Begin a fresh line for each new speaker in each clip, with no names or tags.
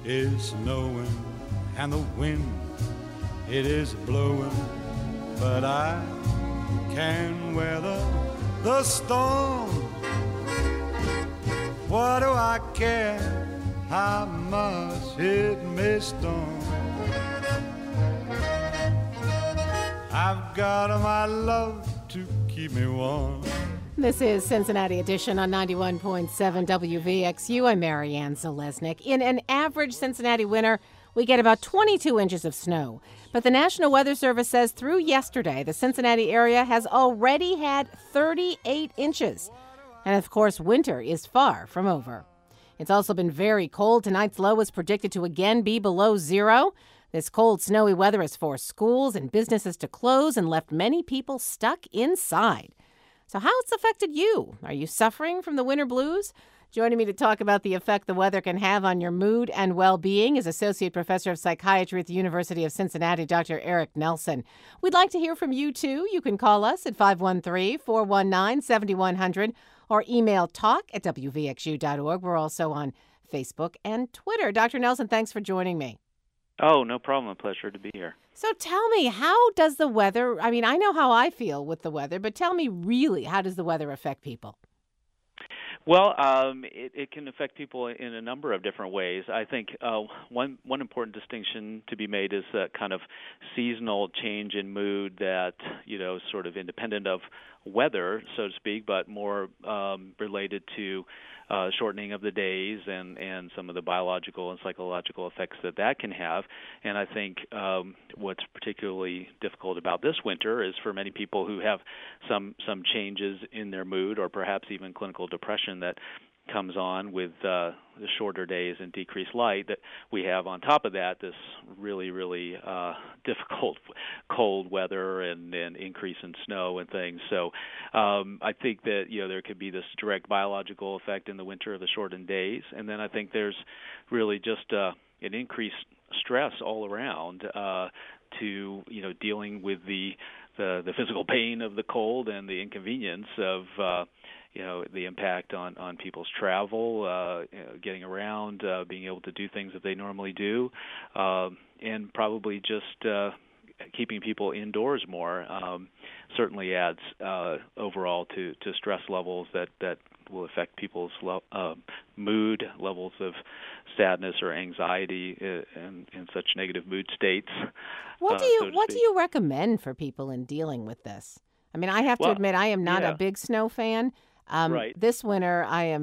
is snowing and the wind, it is blowing, but I can weather the storm. What do I care how much it may storm? I've got my love to keep me warm.
This is Cincinnati Edition on 91.7 WVXU. I'm Marianne Zalesnik. In an average Cincinnati winter, we get about 22 inches of snow. But the National Weather Service says through yesterday, the Cincinnati area has already had 38 inches. And of course, winter is far from over. It's also been very cold. Tonight's low is predicted to again be below zero. This cold, snowy weather has forced schools and businesses to close and left many people stuck inside. So how it's affected you? Are you suffering from the winter blues? Joining me to talk about the effect the weather can have on your mood and well-being is Associate Professor of Psychiatry at the University of Cincinnati, Dr. Eric Nelson. We'd like to hear from you, too. You can call us at 513-419-7100 or email talk@wvxu.org. We're also on Facebook and Twitter. Dr. Nelson, thanks for joining me.
Oh, no problem. A pleasure to be here.
So tell me, how does the weather, I know how I feel with the weather, but tell me really, how does the weather affect people?
Well, it can affect people in a number of different ways. I think one important distinction to be made is that kind of seasonal change in mood that, sort of independent of weather, so to speak, but more related to shortening of the days and some of the biological and psychological effects that can have. And I think what's particularly difficult about this winter is for many people who have some changes in their mood or perhaps even clinical depression that comes on with the shorter days and decreased light, that we have on top of that this really, really difficult cold weather and increase in snow and things. So I think that there could be this direct biological effect in the winter of the shortened days, and then I think there's really just an increased stress all around to dealing with the physical pain of the cold and the inconvenience of the impact on people's travel, getting around, being able to do things that they normally do, and probably just keeping people indoors more certainly adds overall to stress levels that will affect people's mood, levels of sadness or anxiety and such negative mood states.
What do you recommend for people in dealing with this? I have to admit, I am not a big snow fan.
Right.
This winter, I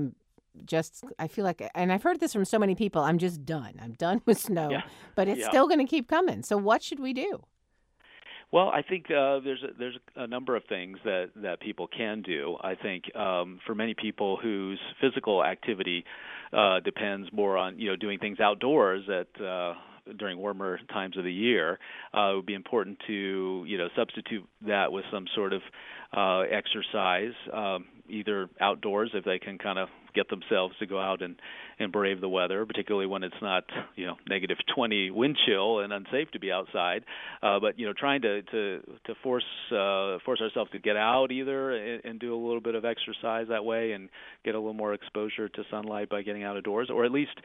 feel like, and I've heard this from so many people, I'm just done. I'm done with snow, but it's still going to keep coming. So what should we do?
Well, I think there's a number of things that people can do. I think for many people whose physical activity depends more on doing things outdoors during warmer times of the year, it would be important to substitute that with some sort of exercise, either outdoors if they can kind of get themselves to go out and brave the weather, particularly when it's not negative 20 wind chill and unsafe to be outside. But trying to force ourselves to get out either and do a little bit of exercise that way and get a little more exposure to sunlight by getting out of doors, or at least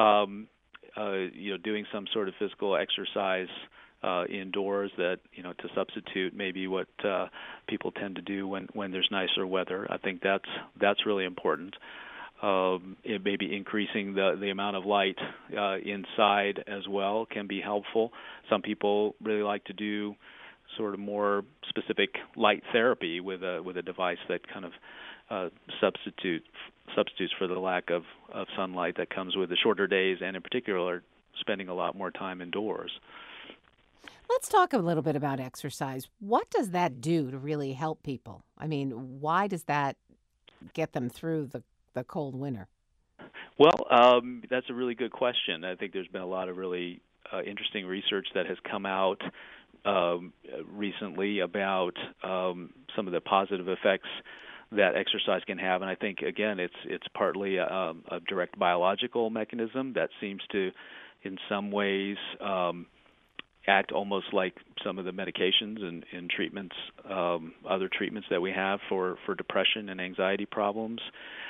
doing some sort of physical exercise indoors that to substitute maybe what people tend to do when there's nicer weather. I think that's really important. It may be increasing the amount of light inside as well can be helpful. Some people really like to do sort of more specific light therapy with a device that kind of substitutes for the lack of sunlight that comes with the shorter days, and in particular spending a lot more time indoors.
Let's talk a little bit about exercise. What does that do to really help people? Why does that get them through the cold winter?
Well, that's a really good question. I think there's been a lot of really interesting research that has come out recently about some of the positive effects that exercise can have, and I think again it's partly a direct biological mechanism that seems to, in some ways, act almost like some of the medications and treatments, other treatments that we have for depression and anxiety problems.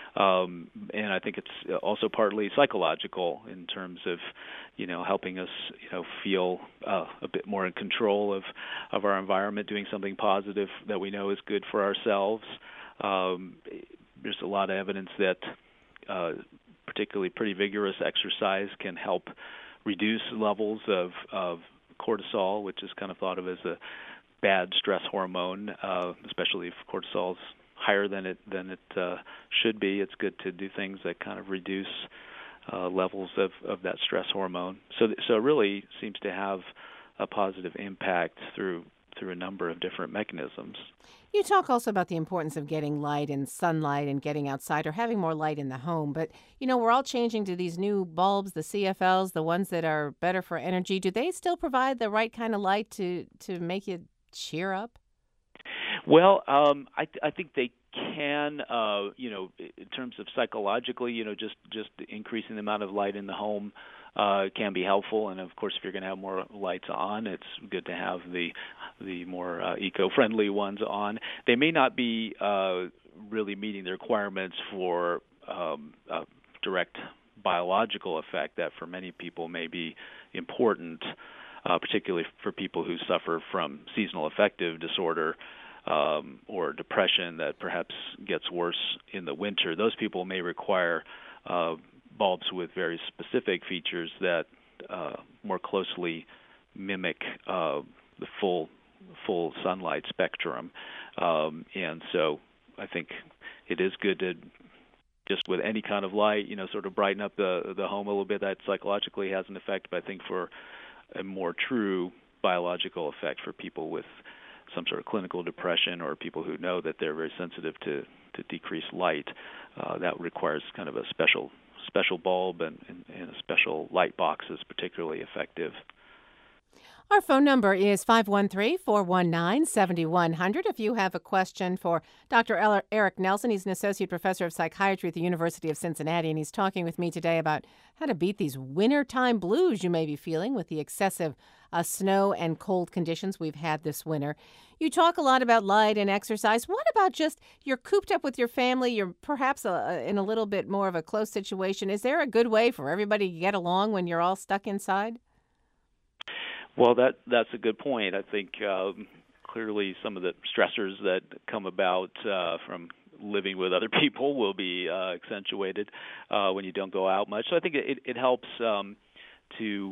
And I think it's also partly psychological in terms of, helping us, feel a bit more in control of our environment, doing something positive that we know is good for ourselves. There's a lot of evidence that particularly pretty vigorous exercise can help reduce levels of cortisol, which is kind of thought of as a bad stress hormone, especially if cortisol is higher than it should be. It's good to do things that kind of reduce levels of that stress hormone. So it really seems to have a positive impact through a number of different mechanisms.
You talk also about the importance of getting light and sunlight and getting outside or having more light in the home. But, we're all changing to these new bulbs, the CFLs, the ones that are better for energy. Do they still provide the right kind of light to make you cheer up?
Well, I think they can, in terms of psychologically, just increasing the amount of light in the home can be helpful. And of course, if you're going to have more lights on, it's good to have the more eco-friendly ones on. They may not be really meeting the requirements for a direct biological effect that for many people may be important, particularly for people who suffer from seasonal affective disorder or depression that perhaps gets worse in the winter. Those people may require bulbs with very specific features that more closely mimic the full sunlight spectrum. And so I think it is good to just with any kind of light, sort of brighten up the home a little bit. That psychologically has an effect, but I think for a more true biological effect for people with some sort of clinical depression or people who know that they're very sensitive to decreased light, that requires kind of a special bulb and a special light box is particularly effective.
Our phone number is 513-419-7100. If you have a question for Dr. Eric Nelson, he's an associate professor of psychiatry at the University of Cincinnati, and he's talking with me today about how to beat these wintertime blues you may be feeling with the excessive snow and cold conditions we've had this winter. You talk a lot about light and exercise. What about just you're cooped up with your family, you're perhaps in a little bit more of a close situation. Is there a good way for everybody to get along when you're all stuck inside?
Well, that's a good point. I think clearly some of the stressors that come about from living with other people will be accentuated when you don't go out much. So I think it helps to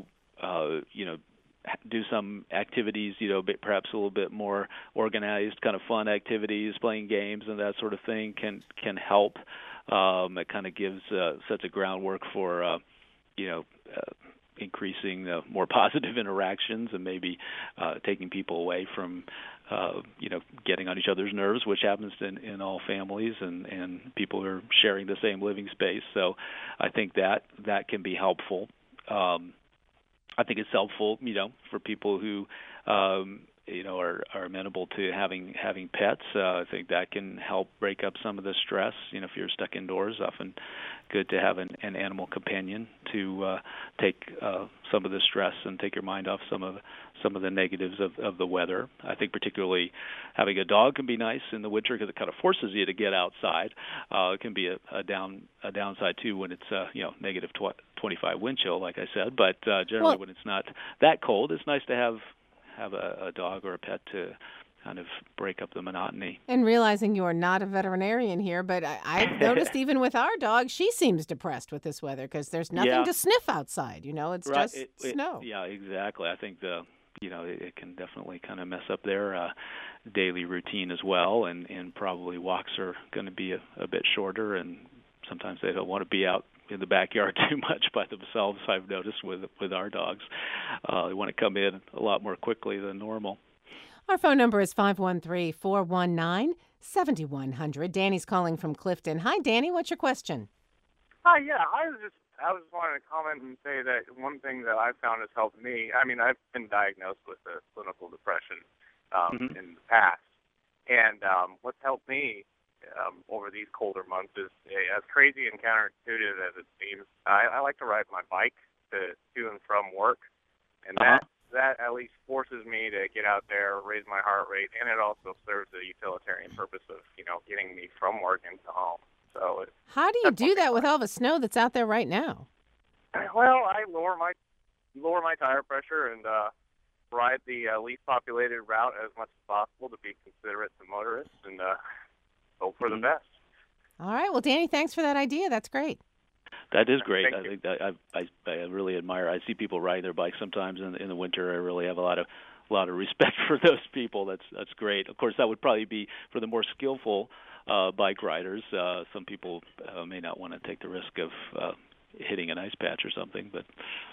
do some activities, perhaps a little bit more organized, kind of fun activities, playing games and that sort of thing can help. It kind of sets a groundwork for increasing more positive interactions and maybe taking people away from getting on each other's nerves, which happens in all families and people who are sharing the same living space. So I think that can be helpful. I think it's helpful, for people who are amenable to having pets. I think that can help break up some of the stress. If you're stuck indoors, often good to have an animal companion to take some of the stress and take your mind off some of the negatives of the weather. I think particularly having a dog can be nice in the winter because it kind of forces you to get outside. It can be a downside too when it's negative 25 wind chill, like I said. But generally, when it's not that cold, it's nice to have a dog or a pet to kind of break up the monotony.
And realizing you are not a veterinarian here, but I've noticed even with our dog, she seems depressed with this weather because there's nothing to sniff outside. It's
right.
just snow.
Yeah, exactly. I think it can definitely kind of mess up their daily routine as well, and probably walks are going to be a bit shorter, and sometimes they don't want to be out in the backyard too much by themselves. I've noticed with our dogs, they want to come in a lot more quickly than normal.
Our phone number is 513-419-7100. Danny's calling from Clifton. Hi, Danny. What's your question?
Hi. Yeah, I was wanting to comment and say that one thing that I've found has helped me. I mean, I've been diagnosed with a clinical depression in the past, and what's helped me over these colder months is, as crazy and counterintuitive as it seems, I like to ride my bike to and from work, and that that at least forces me to get out there, raise my heart rate, and it also serves the utilitarian purpose of, getting me from work into home. So
how do you do that with all the snow that's out there right now?
Well, I lower my tire pressure and ride the least populated route as much as possible to be considerate to motorists and hope for the best.
All right. Well, Danny, thanks for that idea. That's great.
That is great.
Thank
I think that I really admire. I see people riding their bikes sometimes in the winter. I really have a lot of respect for those people. That's great. Of course, that would probably be for the more skillful bike riders. Some people may not want to take the risk of hitting an ice patch or something, but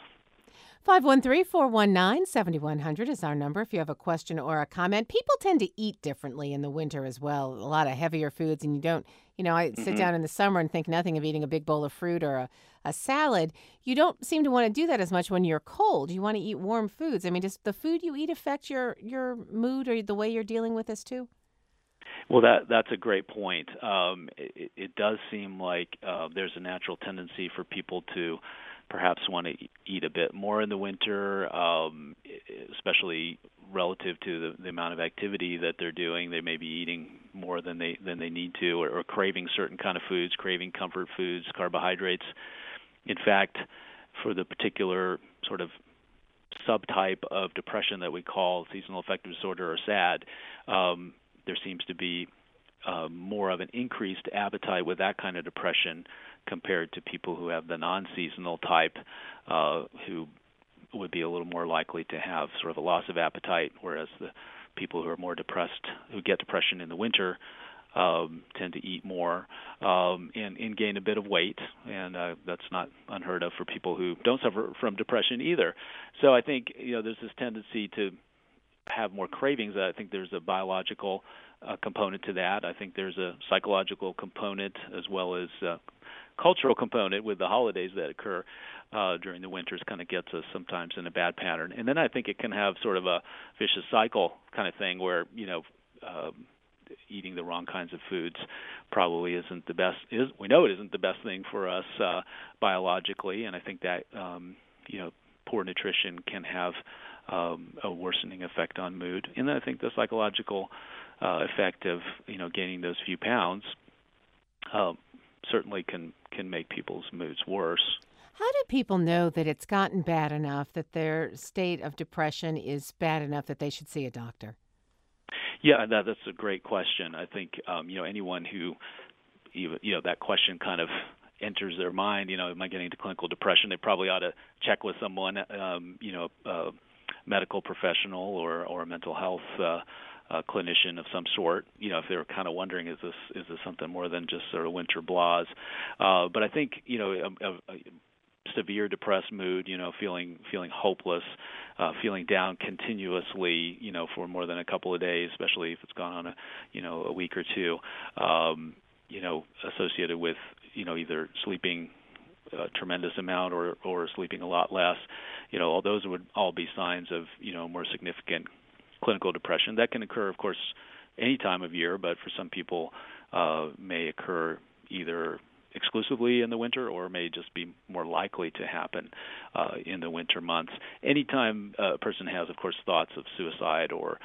513-419-7100 is our number if you have a question or a comment. People tend to eat differently in the winter as well, a lot of heavier foods, and you don't, I sit down in the summer and think nothing of eating a big bowl of fruit or a salad. You don't seem to want to do that as much when you're cold. You want to eat warm foods. I mean, does the food you eat affect your mood or the way you're dealing with this too?
Well, that's a great point. It does seem like there's a natural tendency for people to perhaps want to eat a bit more in the winter, especially relative to the amount of activity that they're doing. They may be eating more than they need to, or craving certain kind of foods, craving comfort foods, carbohydrates. In fact, for the particular sort of subtype of depression that we call seasonal affective disorder or SAD, there seems to be more of an increased appetite with that kind of depression compared to people who have the non-seasonal type, who would be a little more likely to have sort of a loss of appetite, whereas the people who are more depressed, who get depression in the winter, tend to eat more and gain a bit of weight, and that's not unheard of for people who don't suffer from depression either. So I think there's this tendency to have more cravings. I think there's a biological component to that. I think there's a psychological component as well as cultural component with the holidays that occur during the winters. Kind of gets us sometimes in a bad pattern. And then I think it can have sort of a vicious cycle kind of thing where, eating the wrong kinds of foods probably isn't the best. We know it isn't the best thing for us biologically, and I think that, poor nutrition can have a worsening effect on mood. And then I think the psychological effect of gaining those few pounds certainly can make people's moods worse.
How do people know that it's gotten bad enough, that their state of depression is bad enough that they should see a doctor?
Yeah, that's a great question. I think anyone who that question kind of enters their mind, am I getting into clinical depression? They probably ought to check with someone, a medical professional or a mental health clinician of some sort. If they're kind of wondering, is this something more than just sort of winter blahs? But I think a severe depressed mood, feeling hopeless, feeling down continuously, for more than a couple of days, especially if it's gone on a week or two, associated with either sleeping a tremendous amount or sleeping a lot less, all those would all be signs of more significant clinical depression. That can occur, of course, any time of year, but for some people may occur either exclusively in the winter or may just be more likely to happen in the winter months. Anytime a person has, of course, thoughts of suicide or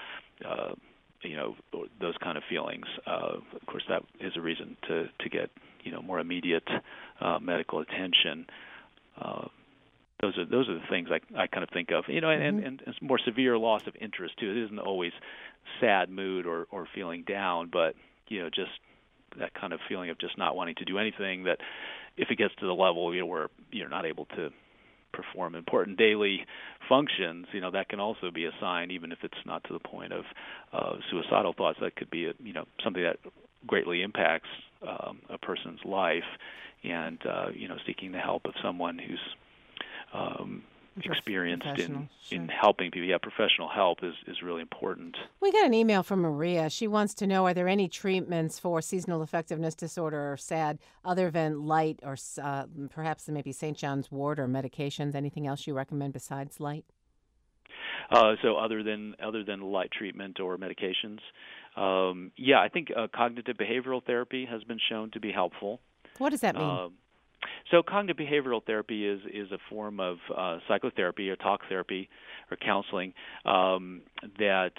those kind of feelings, of course, that is a reason to get more immediate medical attention. Those are the things I kind of think of, and more severe loss of interest too. It isn't always sad mood or feeling down, but just that kind of feeling of just not wanting to do anything. That if it gets to the level where you're not able to perform important daily functions, that can also be a sign, even if it's not to the point of suicidal thoughts. That could be something that greatly impacts a person's life, and seeking the help of someone who's experienced in helping people. Yeah, professional help is really important.
We got an email from Maria. She wants to know, are there any treatments for seasonal affectiveness disorder or SAD other than light or perhaps maybe St. John's wort or medications? Anything else you recommend besides light?
So other than light treatment or medications, I think cognitive behavioral therapy has been shown to be helpful.
What does that mean?
So cognitive behavioral therapy is a form of psychotherapy or talk therapy or counseling that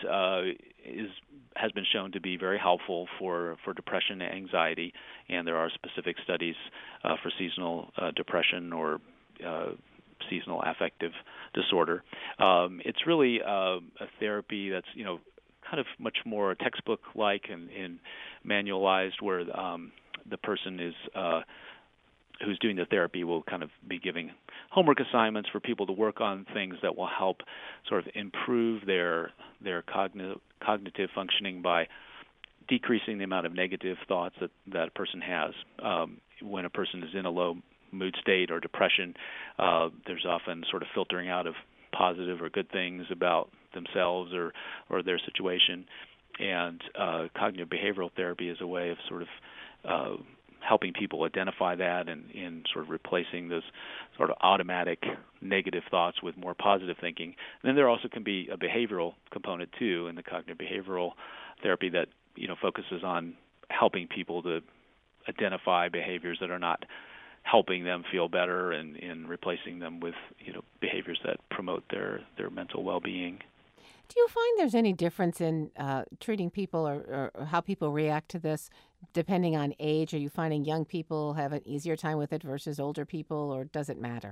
has been shown to be very helpful for depression and anxiety, and there are specific studies for seasonal depression or seasonal affective disorder. It's really a therapy that's kind of much more textbook-like and manualized, where the person is who's doing the therapy will kind of be giving homework assignments for people to work on things that will help sort of improve their cognitive functioning by decreasing the amount of negative thoughts that a person has. When a person is in a low mood state or depression, there's often sort of filtering out of positive or good things about themselves or their situation. And cognitive behavioral therapy is a way of sort of helping people identify that and sort of replacing those sort of automatic negative thoughts with more positive thinking. And then there also can be a behavioral component too in the cognitive behavioral therapy that focuses on helping people to identify behaviors that are not helping them feel better and replacing them with behaviors that promote their mental well-being.
Do you find there's any difference in treating people or how people react to this depending on age? Are you finding young people have an easier time with it versus older people, or does it matter?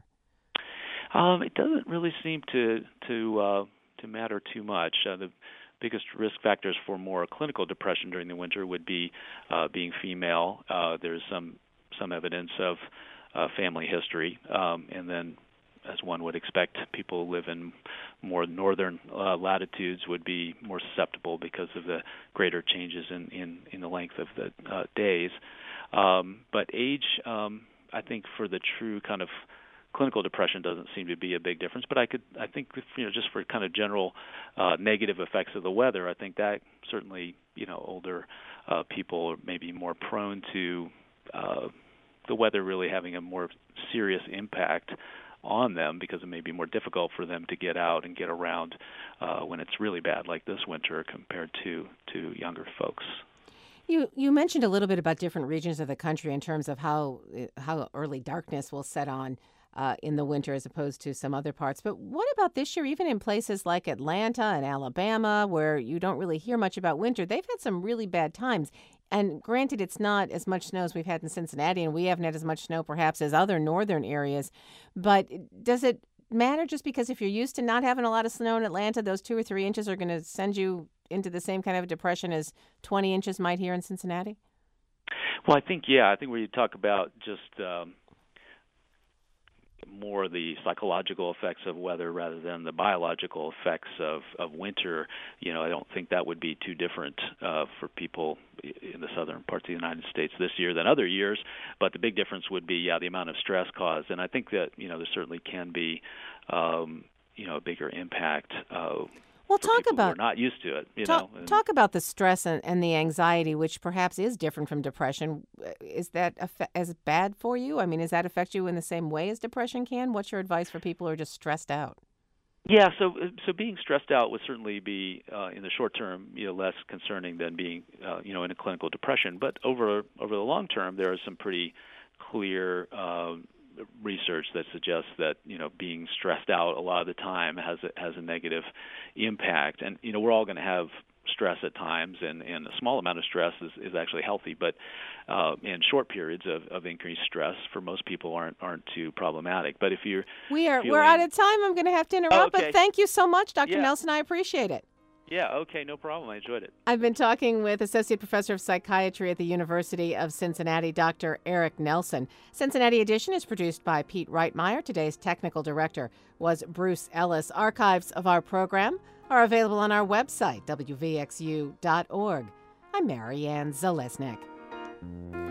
It doesn't really seem to matter too much. The biggest risk factors for more clinical depression during the winter would be being female. There's some evidence of family history, and then, as one would expect, people who live in more northern latitudes would be more susceptible because of the greater changes in the length of the days. But age, I think, for the true kind of clinical depression doesn't seem to be a big difference. But I think just for kind of general negative effects of the weather, I think that certainly older people are maybe more prone to the weather really having a more serious impact on them, because it may be more difficult for them to get out and get around when it's really bad like this winter compared to younger folks.
You mentioned a little bit about different regions of the country in terms of how early darkness will set on in the winter as opposed to some other parts. But what about this year, even in places like Atlanta and Alabama, where you don't really hear much about winter? They've had some really bad times. And granted, it's not as much snow as we've had in Cincinnati, and we haven't had as much snow perhaps as other northern areas. But does it matter just because if you're used to not having a lot of snow in Atlanta, those 2 or 3 inches are going to send you into the same kind of depression as 20 inches might here in Cincinnati?
Well, I think where you talk about just more the psychological effects of weather rather than the biological effects of winter, I don't think that would be too different for people in the southern parts of the United States this year than other years. But the big difference would be, the amount of stress caused. And I think that, there certainly can be, a bigger impact
Well,
talk about, who are not used to it.
Talk about the stress and the anxiety, which perhaps is different from depression. Is that as bad for you? I mean, does that affect you in the same way as depression can? What's your advice for people who are just stressed out?
Yeah, so being stressed out would certainly be in the short term, less concerning than being, in a clinical depression. But over the long term, there is some pretty clear research that suggests that being stressed out a lot of the time has a negative impact. And we're all going to have stress at times, and a small amount of stress is actually healthy. But in short periods of increased stress, for most people, aren't too problematic. But if we're
out of time. I'm going to have to interrupt.
Okay.
But thank you so much, Dr. Nelson. I appreciate it.
Yeah, okay, no problem. I enjoyed it.
I've been talking with Associate Professor of Psychiatry at the University of Cincinnati, Dr. Eric Nelson. Cincinnati Edition is produced by Pete Reitmeyer. Today's technical director was Bruce Ellis. Archives of our program are available on our website, wvxu.org. I'm Marianne Zalesnik.